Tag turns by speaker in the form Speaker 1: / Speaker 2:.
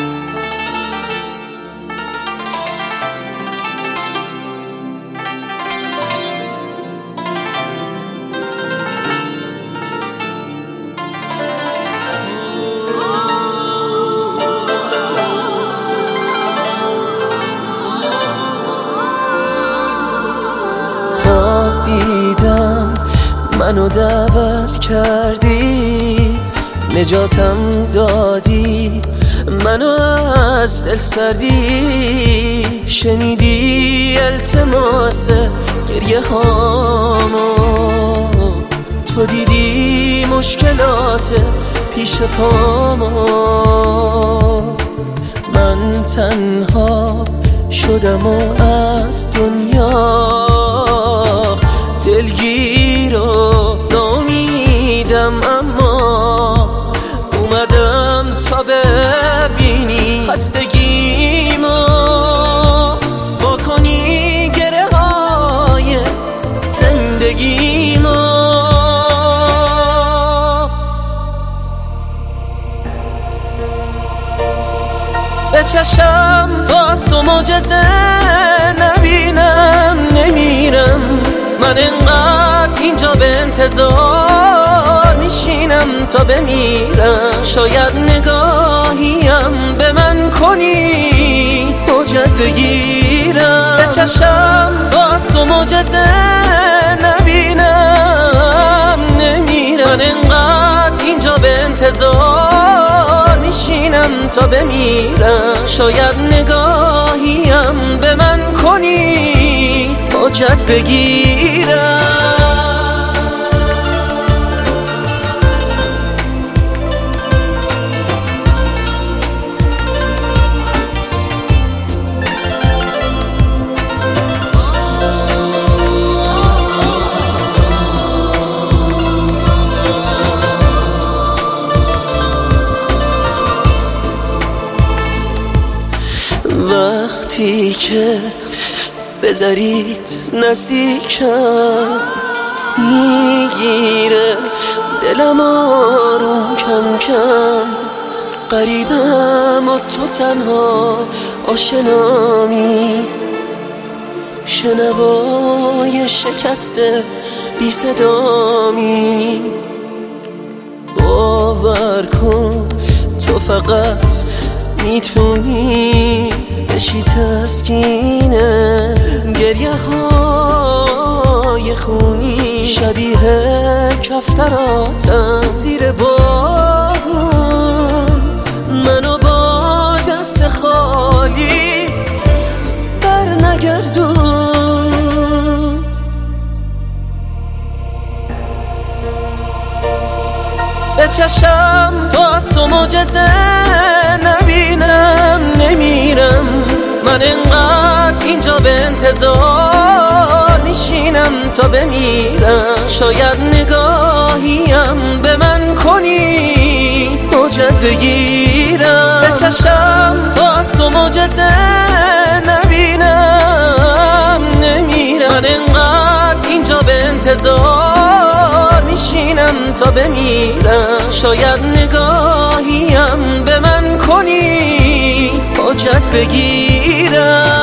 Speaker 1: دیدم منو دعوت کردی، نجاتم دادی، منو از دل سردی. شنیدی التماس گریه هامو، تو دیدی مشکلات پیش پامو. من تنها شدم و از دنیا دلگیر و ناامیدم، اما اومدم تا ببینی خستگیمو، با کنی گره های زندگیمو. به چشم باز و معجزه نبینم، نمیرم من انقدر اینجا به انتظار میشینم تا بمیرم. شاید نگاهیم به من کنی حجت بگیرم. به چشم باز و معجزه نبینم، نمیرم من انقدر اینجا به انتظار میشینم تا بمیرم. شاید نگاهیم به من کنی حجت بگیرم. وقتی که بذارید نزدیکم، میگیره دلم آروم کم کم. قریبم و تو تنها آشنامی، شنوای شکست بی صدامی. باور کن تو فقط میتونی بشی تسکین گریه های خونی. شبیه کفتراتم زیر بارون، منو با دست خالی بر نگردون. به چشم باز و معجزه نبینم، نمیرم من انقدر اینجا به انتظار میشینم تا بمیرم. شاید نگاهیم به من کنی حجت بگیرم. به چشم باز و معجزه نبینم، نمیرم من انقدر اینجا به انتظار میشینم تا بمیرم. شاید نگاهیم به من کنی حجت بگیرم.